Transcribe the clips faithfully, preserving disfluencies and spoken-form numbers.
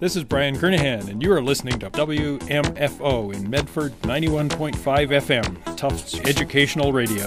This is Brian Kernahan, and you are listening to W M F O in Medford, ninety-one point five F M, Tufts Educational Radio.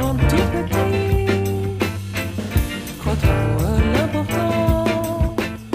Crois-toi l'important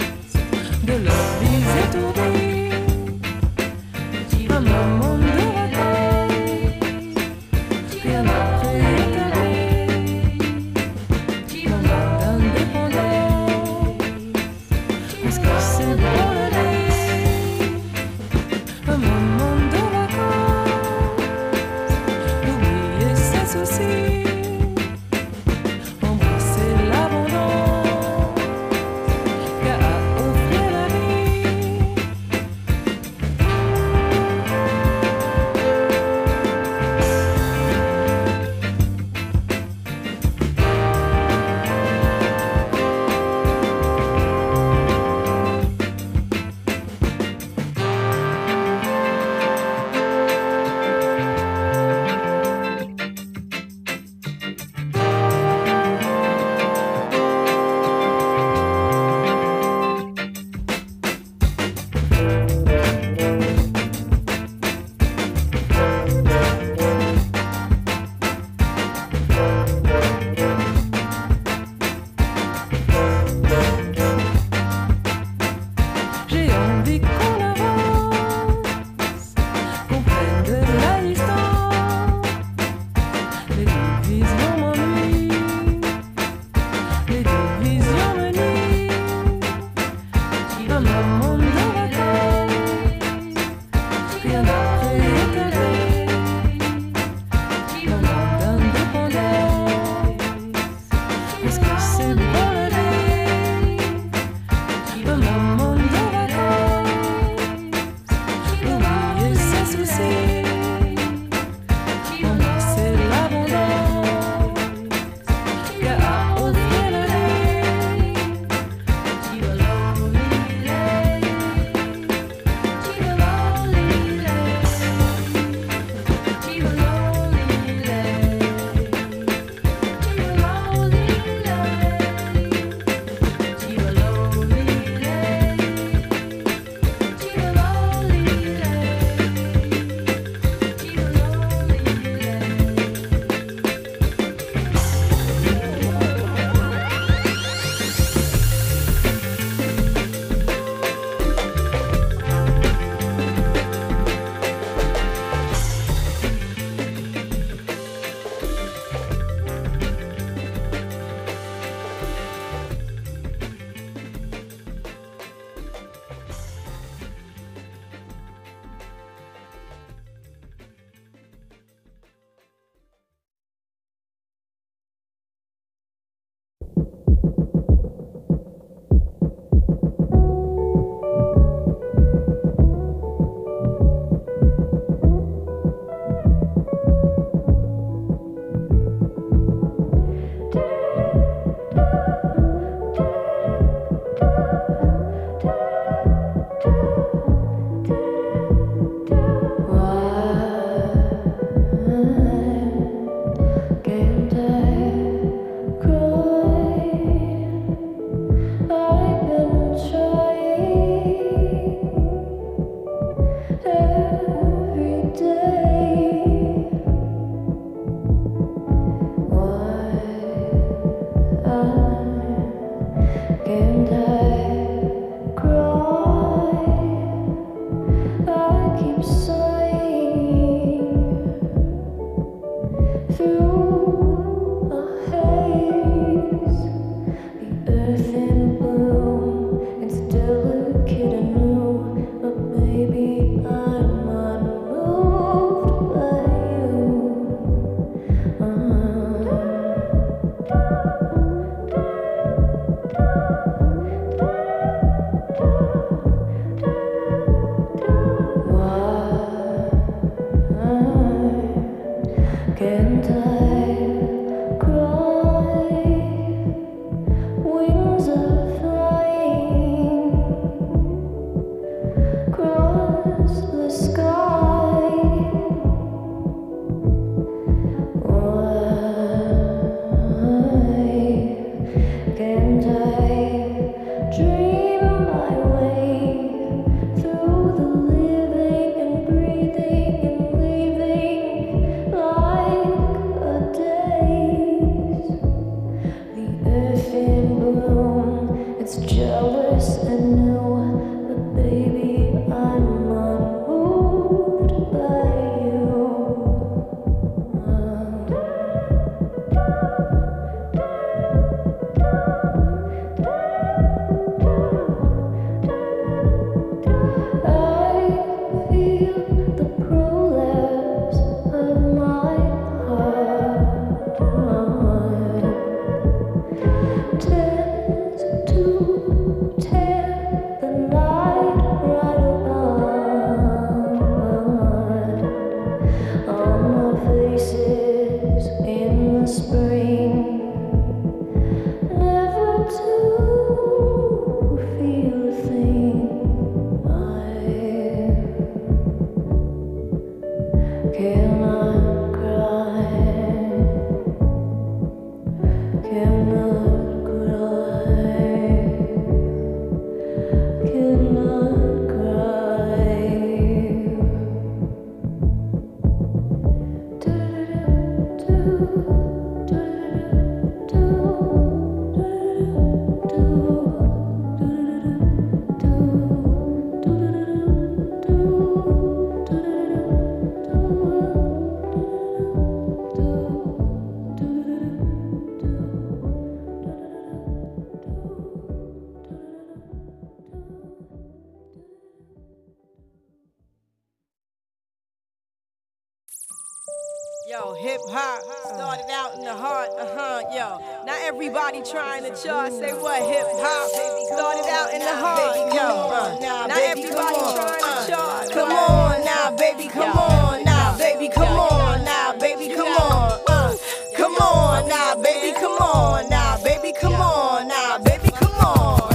Yo, hip hop started out in the heart, uh huh, yo. Not everybody trying to chart, say what hip hop started out in the heart, yo. Uh, not everybody trying to chart. Come on now, baby, come on now, baby, come on now, baby, come on. Uh, come on now, baby, come on now, baby, come on now, baby, come on.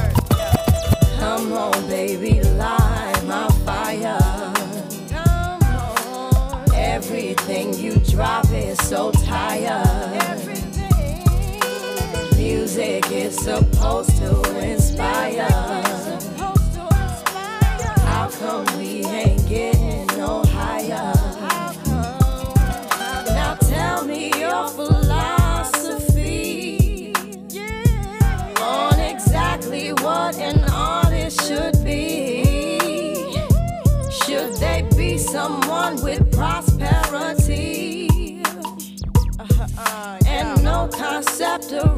Come on, baby, light my fire. Everything you drop is so tired. Everything. Music is supposed to inspire. Supposed to inspire. How come we ain't getting no higher? How come? Now tell me your philosophy, yeah, on exactly what an artist should be. Should they be someone with prosperity uh, uh, and no concept of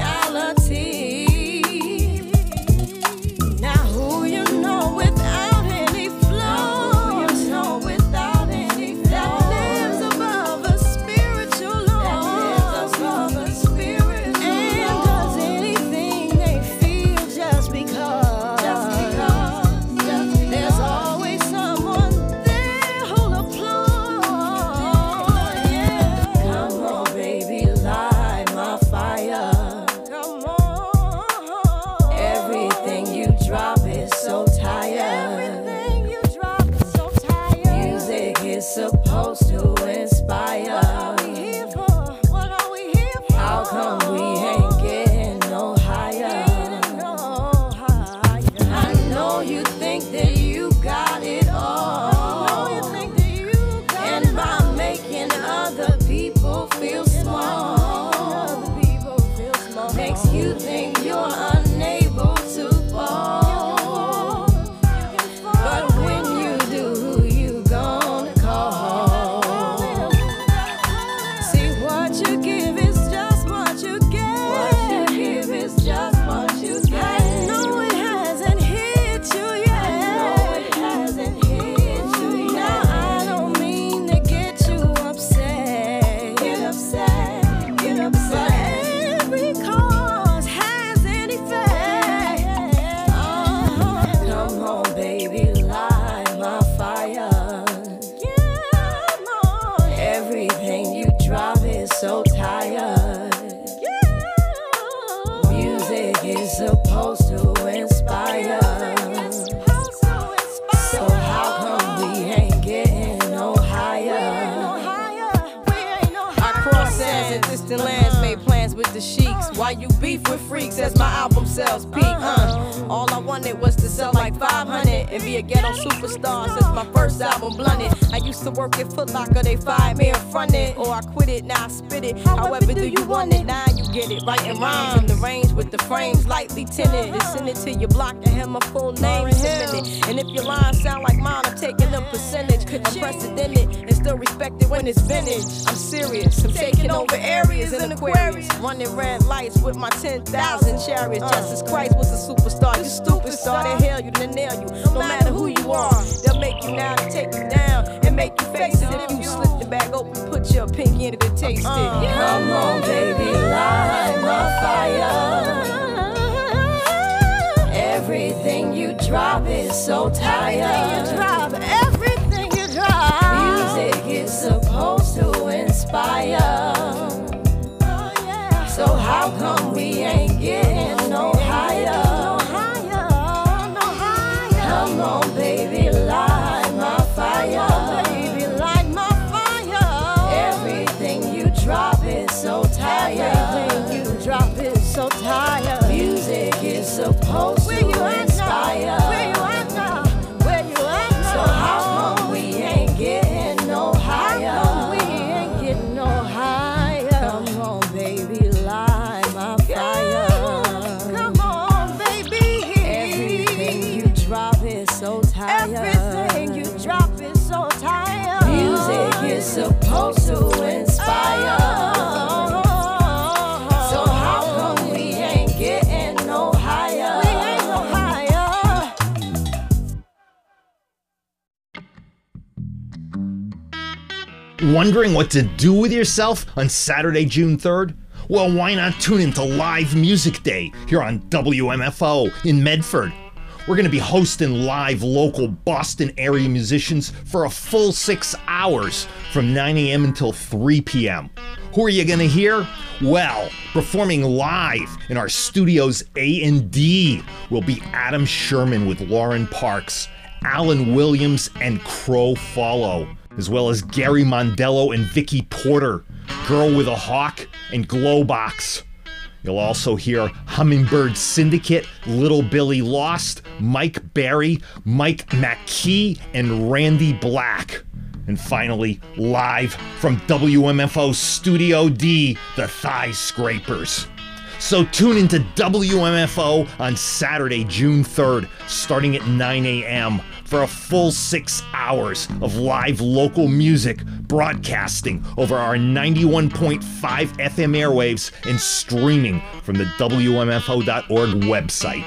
reality? Now who you know without any flow? Who you know without any flow? That lives above a spiritual law. That lives above a spiritual law. And does anything they feel just because. Just because. Just because. There's always someone there who'll applaud. Yeah. Come on, baby, light my fire. You think you're unable to fall, but when you do, who you gonna call? See, what you give is just what you get. What you give is just what you get. I know it hasn't hit you yet. I know it hasn't hit you yet. Now I don't mean to get you upset. Get upset, get upset. But every cause has an effect. Uh-huh. Come on, baby, light my fire. Come on. Everything you drop is so tired. Music is supposed to inspire. So how come we ain't getting no higher? I cross sands and distant lands, made plans with the sheiks. Why you beef with freaks as my album sales peak? Uh, all I wanted was to sell like five hundred and be a ghetto superstar since my first album blunted. I used to work at Foot Locker, they fired me and fronted, or I quit it, now I spit it. However do you want it? Now you get it. Writing rhymes in the range with the frames lightly tinted. And send it to your block and have my full name submitted. And if your lines sound like mine, I'm taking a percentage. Unprecedented and still respected when it's vintage. I'm serious, I'm taking over areas in Aquarius, running red lights with my ten thousand chariots. Justice Christ was a superstar. You stupid star, they hail you, they nail you. No matter who you are, they'll make you now to take you down and make you face it. If you slip the bag open, put your pinky in it to taste it. Come on, baby, light my fire. Everything you drop is so tired. Everything you drop, everything you drop. Music is supposed to inspire. So how come we ain't getting no higher? No higher, no higher. Come on, baby, light my fire. Come on, baby, light my fire. Everything you drop is so tired. Everything you drop is so tired. Music is supposed to inspire. Where you at now? Where you at now? So how come we ain't getting no higher? How come we ain't getting no higher? Come on, baby, light my fire. Come on, baby. Everything you drop is so tired. Everything you drop is so tired. Music is supposed to inspire. So how come we ain't getting no higher? We ain't no higher. Wondering what to do with yourself on Saturday, June third? Well, why not tune into Live Music Day here on W M F O in Medford? We're going to be hosting live local Boston area musicians for a full six hours from nine a.m. until three p.m. Who are you going to hear? Well, performing live in our studio's A and D will be Adam Sherman with Lauren Parks, Alan Williams, and Crow Follow, as well as Gary Mondello and Vicky Porter, Girl with a Hawk, and Glowbox. You'll also hear Hummingbird Syndicate, Little Billy Lost, Mike Berry, Mike McKee, and Randy Black. And finally, live from W M F O Studio D, the Thigh Scrapers. So tune into W M F O on Saturday, June third, starting at nine a.m. for a full six hours of live local music broadcasting over our ninety-one point five F M airwaves and streaming from the W M F O dot org website.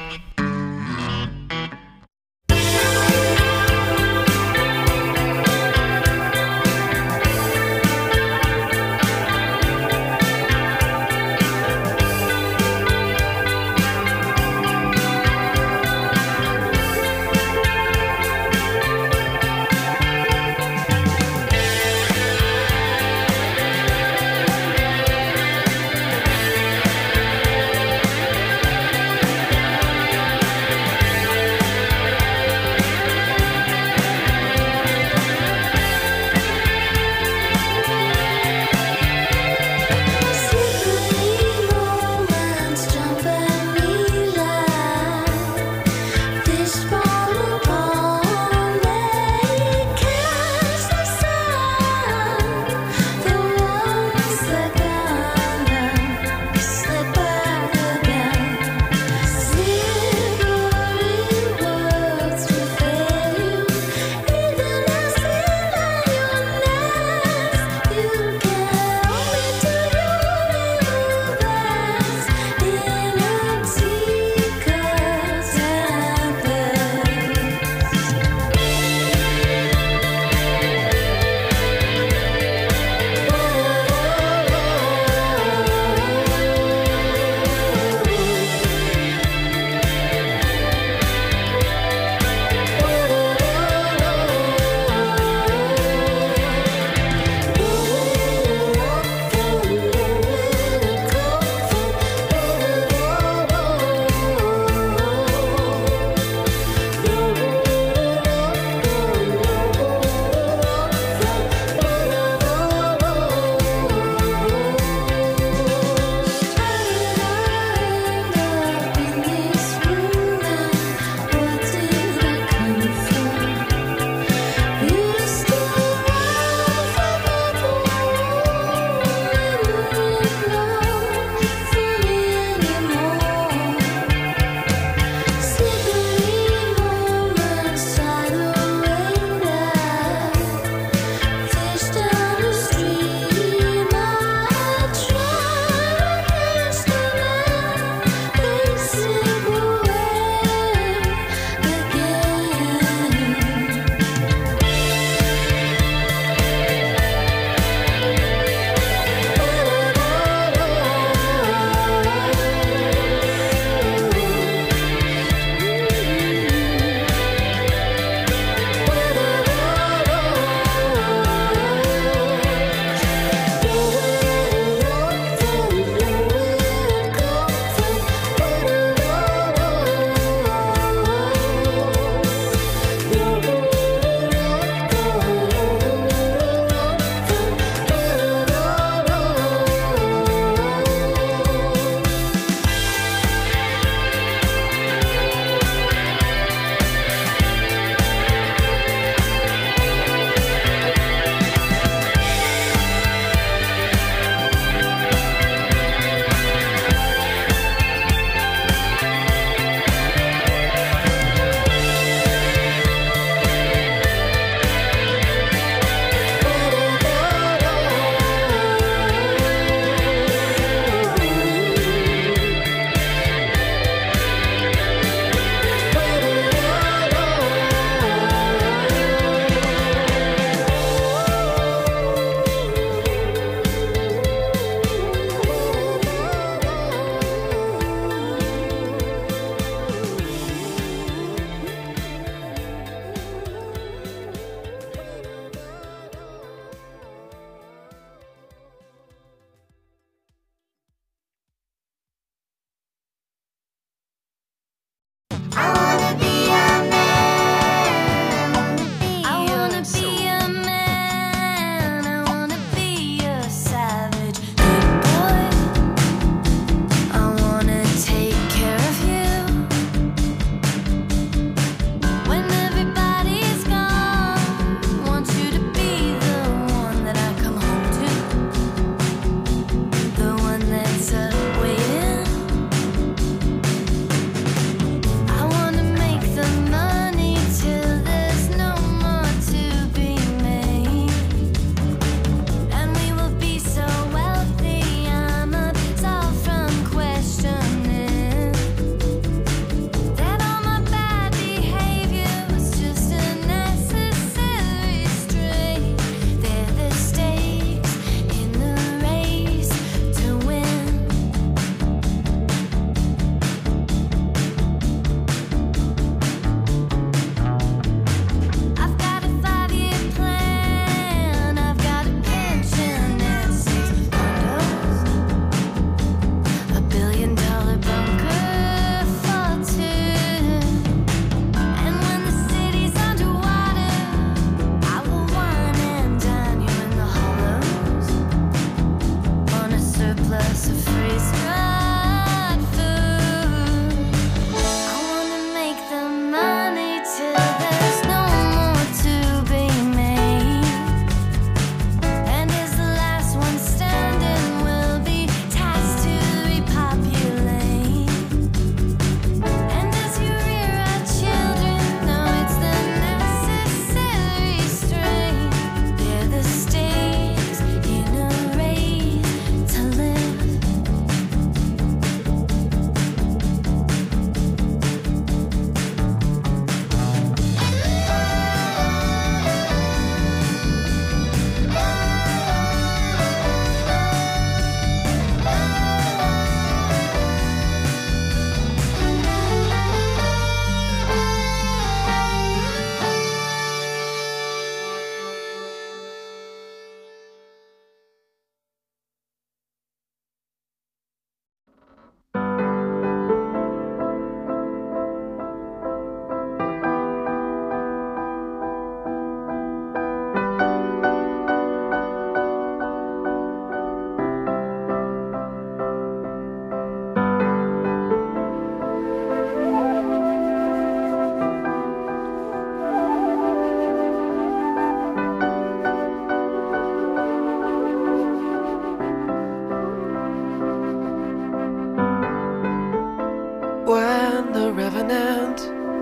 when the revenant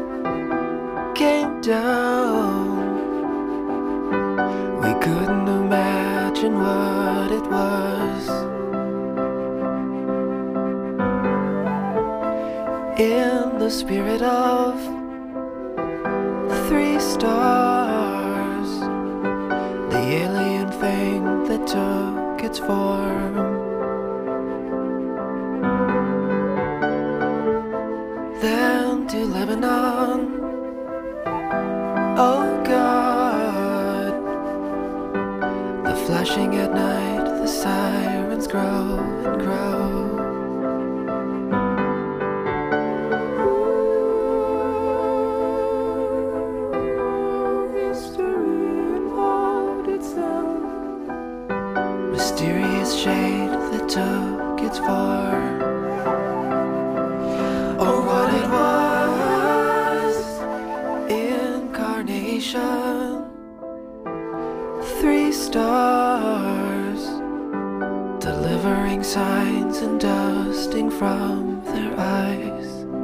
came down, we couldn't imagine what it was. In the spirit of three stars, the alien thing that took its form. Then to Lebanon, oh God, the flashing at night, the sirens grow and grow. Mysterious shade that took its form, or what it was, incarnation, three stars, delivering signs and dusting from their eyes.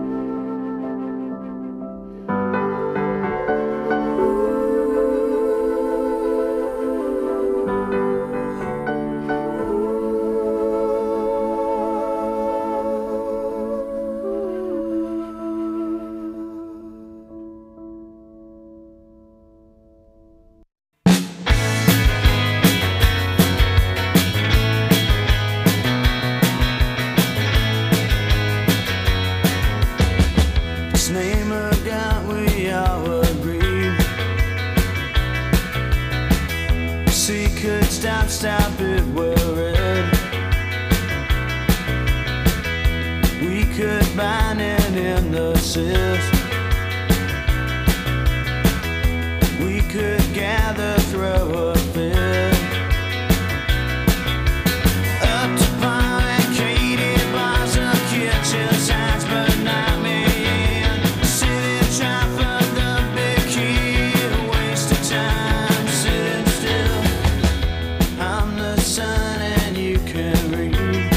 Stop, stop it, worried. We could bind it in the sift. We could gather, throw a fit. Up to barricaded bars of kitchen signs, but not me in. Sitting trying for the big key, a waste of time, sitting still. I'm the sun and you can read.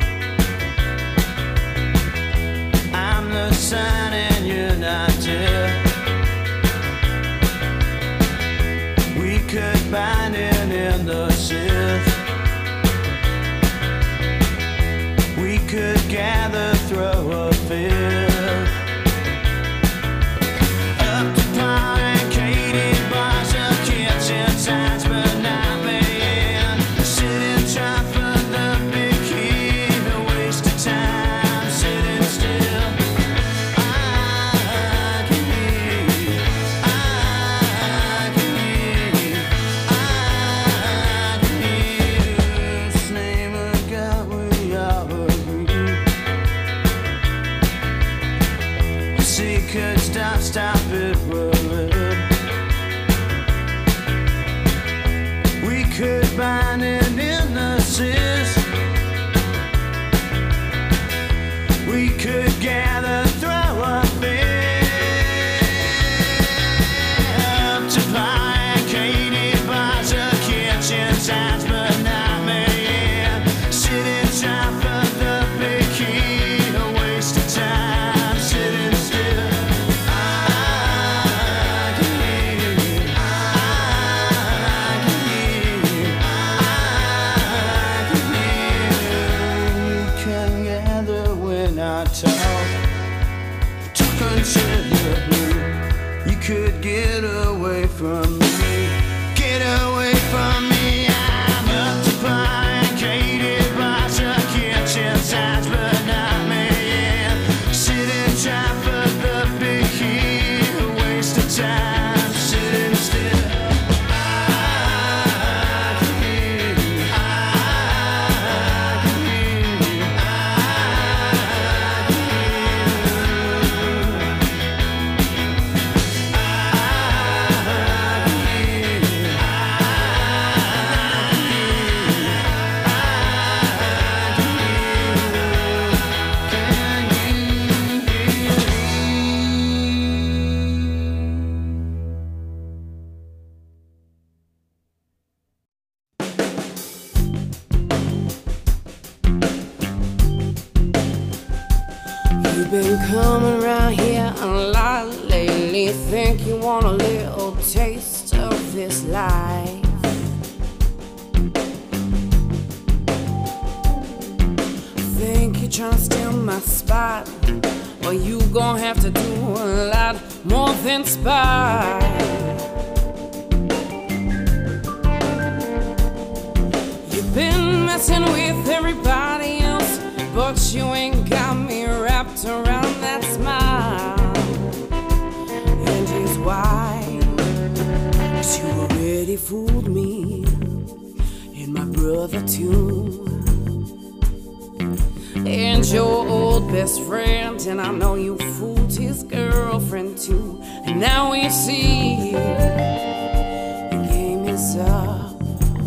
I'm the sun and you're not dead. We could bind it in the sift. We could gather, throw a fit. Up to barricaded bars of kitchen signs, but not me. Could stop, stop it, worried. We could bind it in the cyst. We could gather, throw a fit. Up to barricaded bars of kitchen signs, but not me. Sitting trying for the big key, a waste of time, sitting still. Until you're blue, you could get away from me, get away from me. I'm up to barricaded bars of kitchen signs, but not me. Sitting trying for the big key, a waste of time, sitting still. I You've been coming around here a lot lately. Think you want a little taste of this life. Think you're trying to steal my spot. Well, you gon' have to do a lot more than spy. You've been messing with everybody else, but you ain't got me wrapped around that smile. And here's why. 'Cause you already fooled me and my brother too, and your old best friend, and I know you fooled his girlfriend too. And now we see your game is up.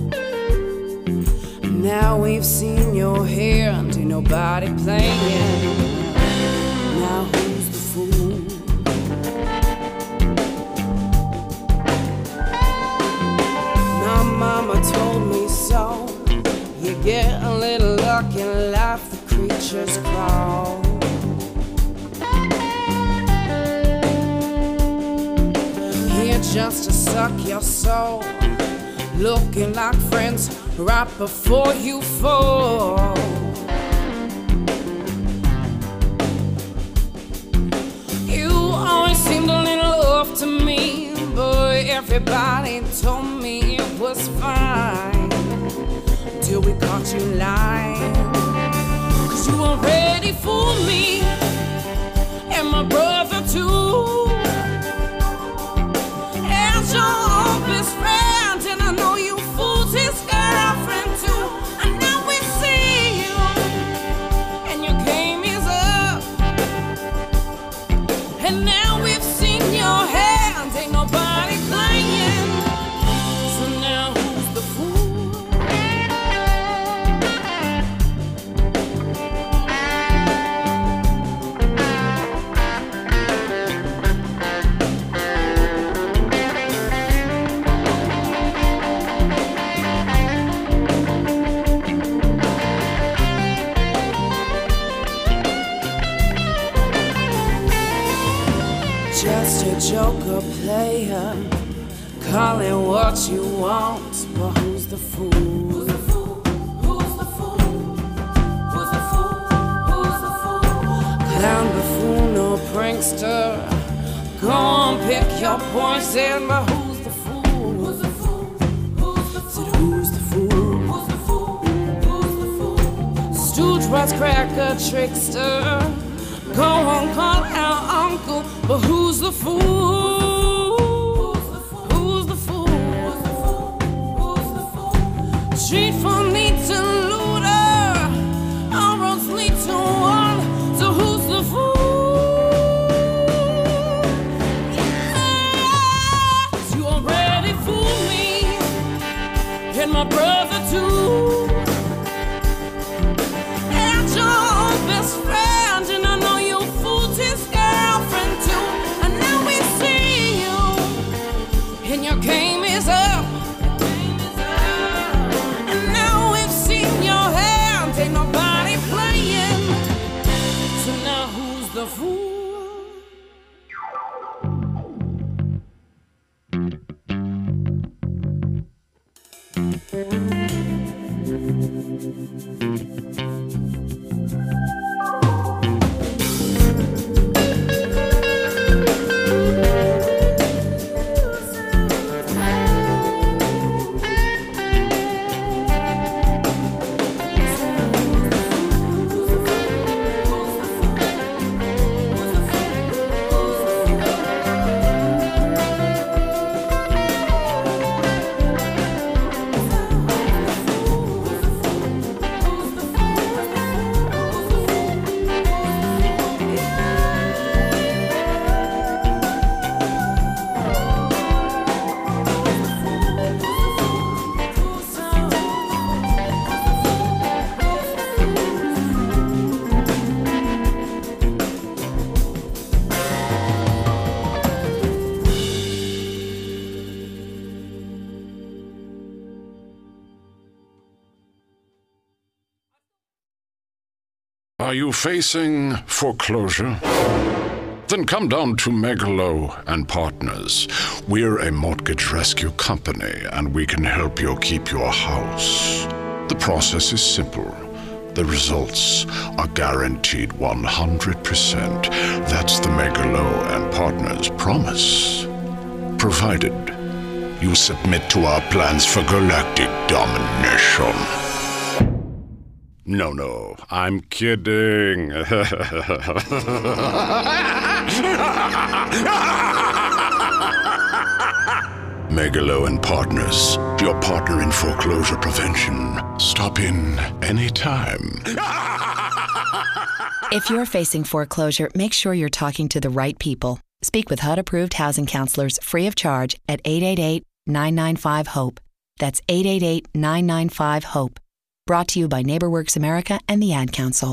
Now we've seen your hand, ain't nobody playing. Now who's the fool? My mama told me so. You get a little luck in life, the creatures crawl. Here just to suck your soul, looking like friends right before you fall. You always seemed a little off to me, but everybody told me it was fine till we caught you lying. 'Cause you already fooled me and my brother too, and your old best friend, and I know you fooled his girlfriend too. And now we see you and your game is up, and now we've seen your hand, ain't nobody playing. So now who's the fool? Just a joker player, call it what you want, but who's the fool? Who's the fool? Who's the fool? Who's the fool? Who's the fool? Clown, buffoon, or prankster, go on, pick your poison, but who's the fool? Who's the fool? Who's the fool? Said who's the fool? Who's the fool? Who's the fool? Stooge, wisecracker, trickster, go on, call out uncle, but who's the fool? Who's the fool? Who's the fool? Who's the fool? Street from me to looter, all roads lead to one, so who's the fool? Yeah, 'cause you already fooled me and my brother too, and your old best friend, and I know you fooled his girlfriend too. And now we see you and your game is up, and now we've seen your hand, ain't nobody playing. So now who's the fool? you facing foreclosure? Then come down to Megalo and Partners. We're a mortgage rescue company, and we can help you keep your house. The process is simple. The results are guaranteed one hundred percent. That's the Megalo and Partners promise. Provided you submit to our plans for galactic domination. No, no, I'm kidding. Megalo and Partners, your partner in foreclosure prevention. Stop in anytime. If you're facing foreclosure, make sure you're talking to the right people. Speak with H U D-approved housing counselors free of charge at eight eight eight, nine nine five, HOPE. That's eight eight eight, nine nine five, HOPE. Brought to you by NeighborWorks America and the Ad Council.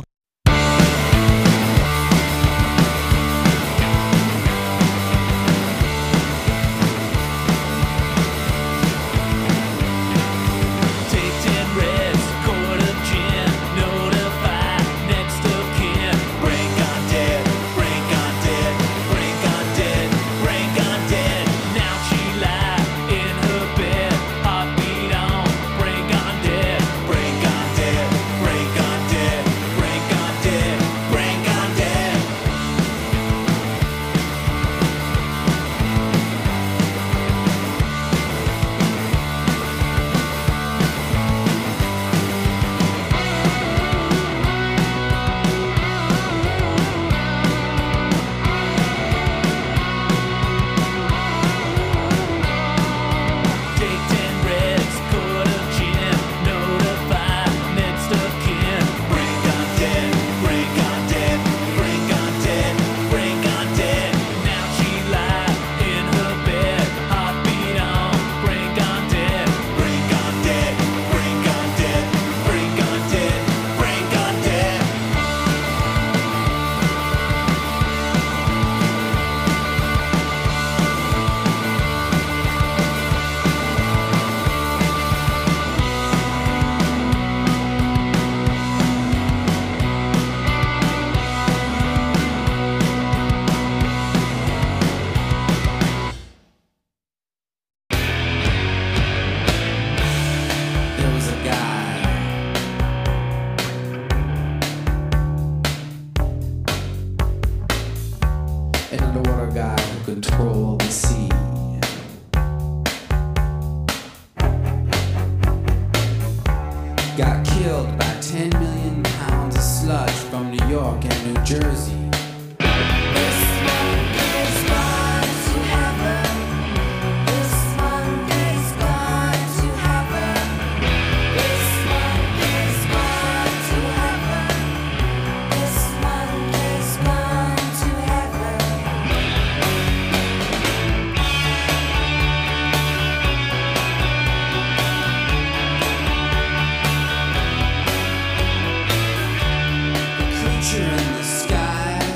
Creature in the sky.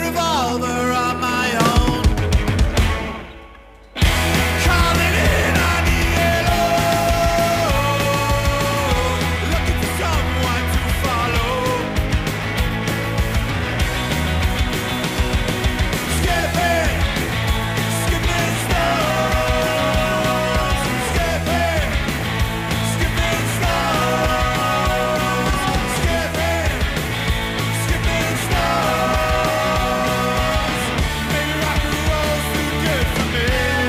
revolver on my own. Calling in on the yellow, looking for someone to follow. Skipping, skipping stones. Skipping, skipping stones. Skipping, skipping stones. Maybe rock and roll's too good for me.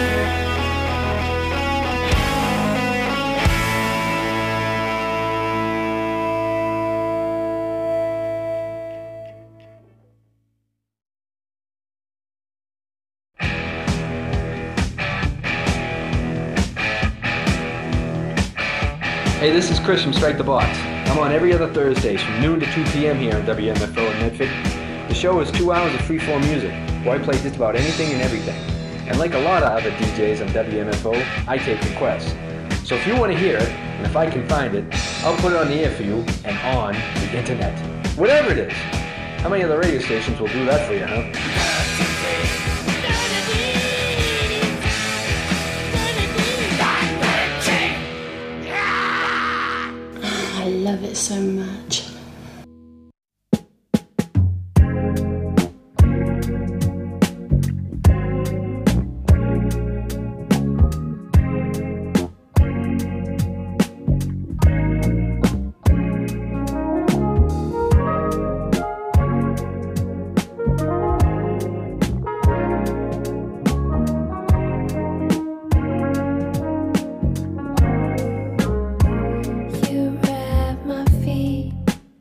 Hey, this is Chris from Strike the Box. I'm on every other Thursdays from noon to two p.m. here on W M F O in Medford. The show is two hours of free-form music, where I play just about anything and everything. And like a lot of other D Js on W M F O, I take requests. So if you want to hear it, and if I can find it, I'll put it on the air for you and on the internet. Whatever it is. How many other radio stations will do that for you, huh? I love it so much. You wrap my feet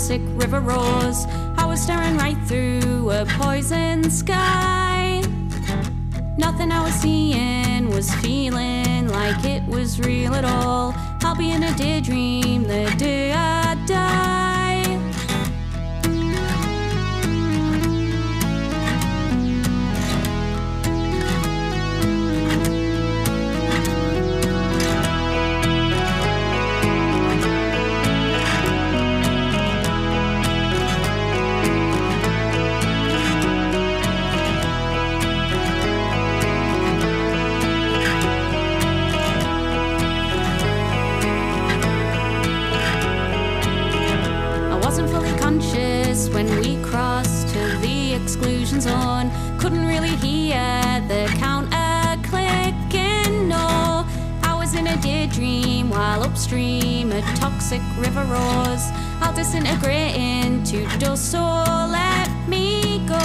toxic river roars. I was staring right through a poison sky. Nothing I was seeing was feeling like it was real at all. I'll be in a daydream the day I die. When we crossed to the exclusion zone, couldn't really hear the counter clicking, no. I was in a daydream while upstream a toxic river roars. I'll disintegrate into dust, so let me go.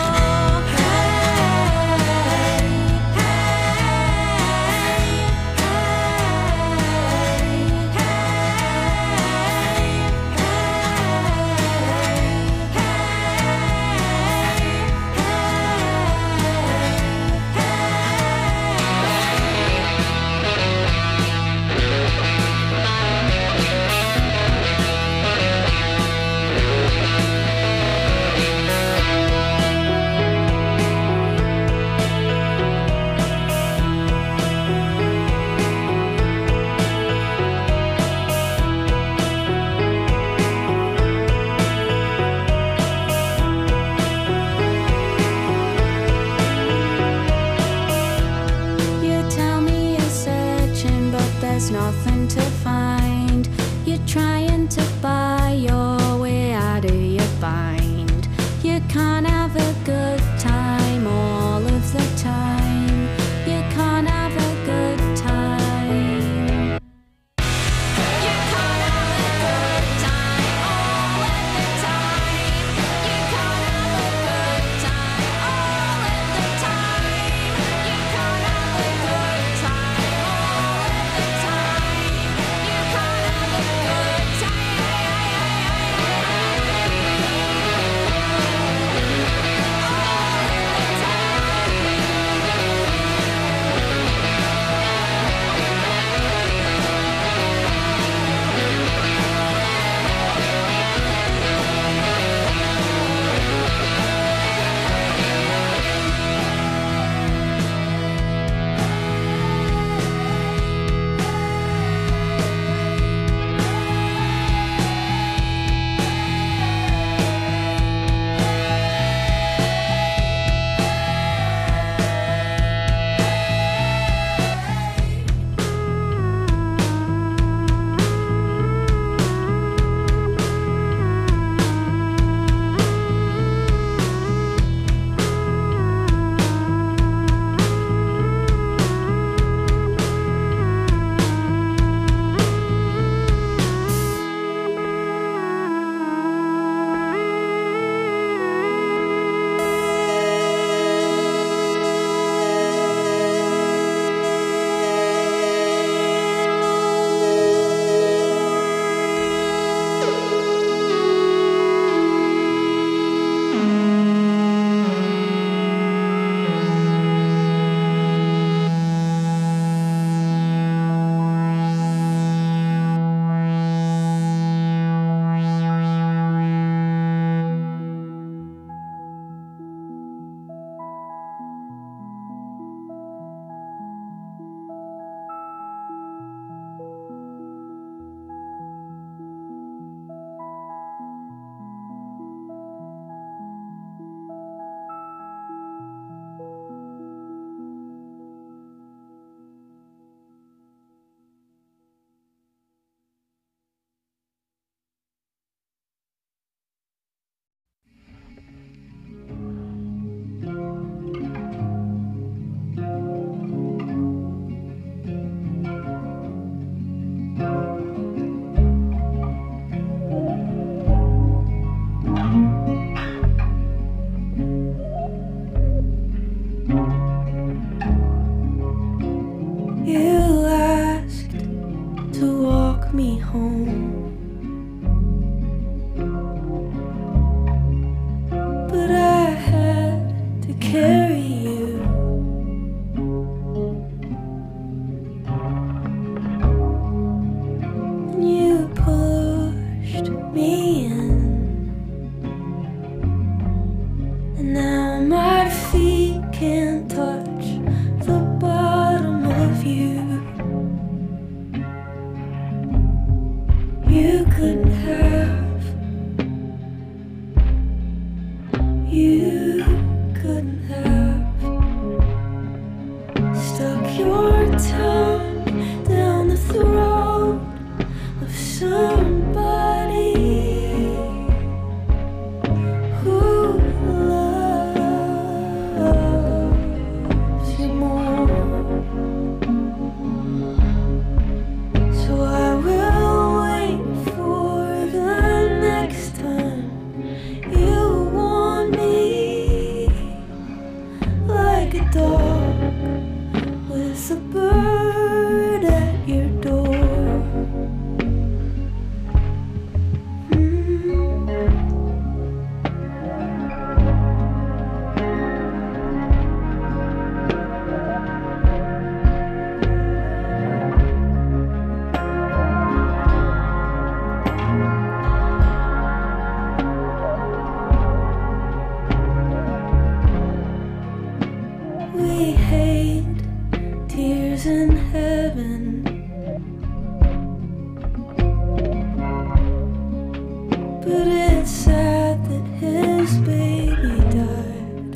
but it's sad that his baby died.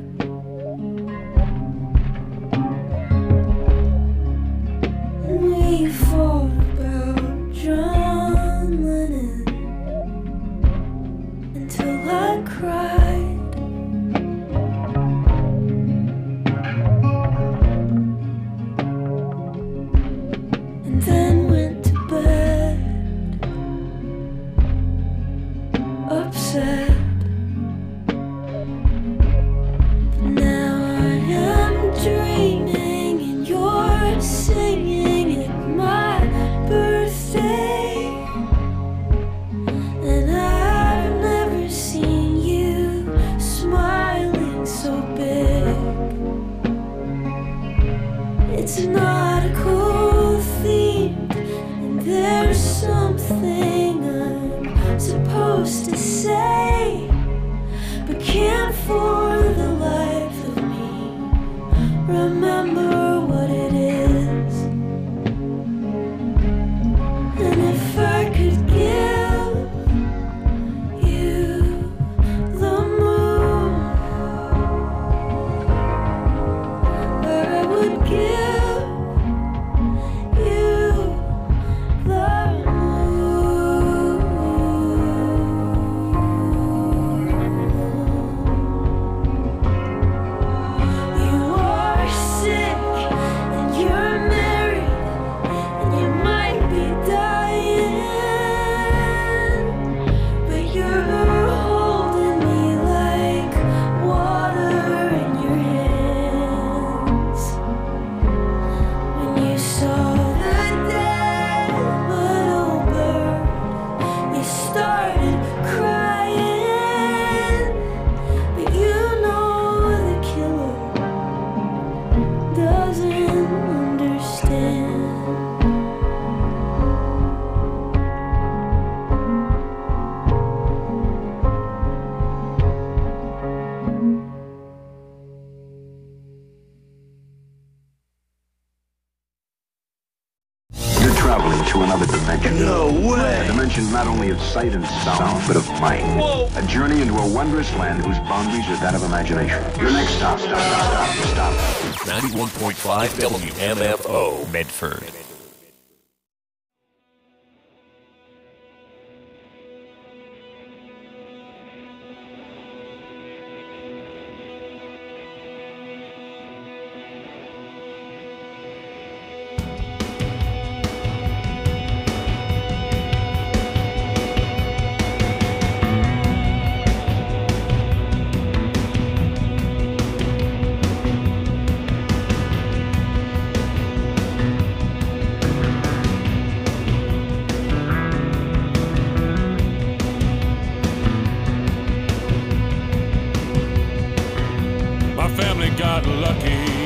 We fought about John Lennon until I cried. And then went to bed upset. But now I am dreaming and you're singing at my birthday. And I've never seen you smiling so big. It's not a cool theme, and there's something I'm supposed to say, but can't for the life of me remember what it is. And if I could give you the moon, I would give you the moon. You are sick and you're married and you might be dying, but you're holding me like water in your hands. When you saw the dead little bird, you started crying, but you know the killer doesn't understand. You're traveling to another dimension. No way! A dimension not only of sight and sound, but of mind. Whoa! A journey into a wondrous land whose boundaries are that of imagination. Your next stop, stop, stop, stop, stop. ninety-one point five W M F O, Medford. My family got lucky